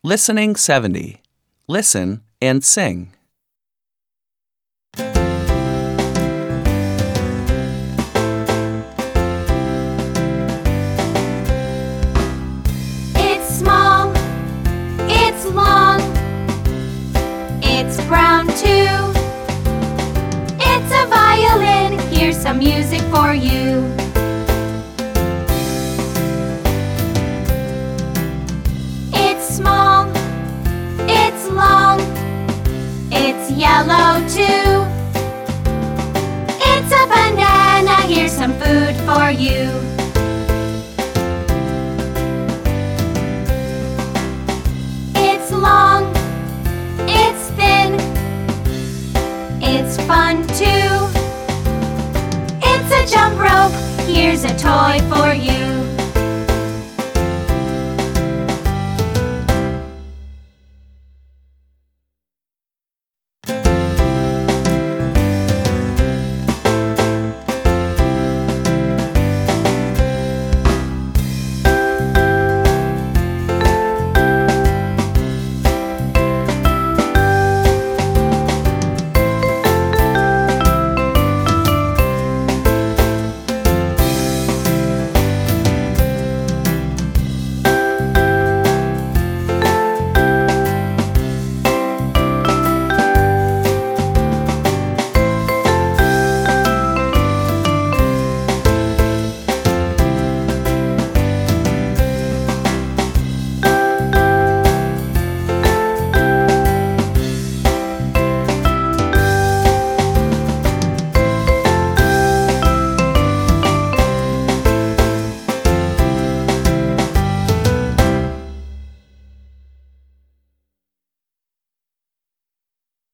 Listening 70. Listen and sing. It's small, it's long, it's brown too. It's a violin, here's some music for you. It's small, it's long, it's yellow too. It's a banana, here's some food for you. It's long, it's thin, it's fun too. It's a jump rope, here's a toy for you.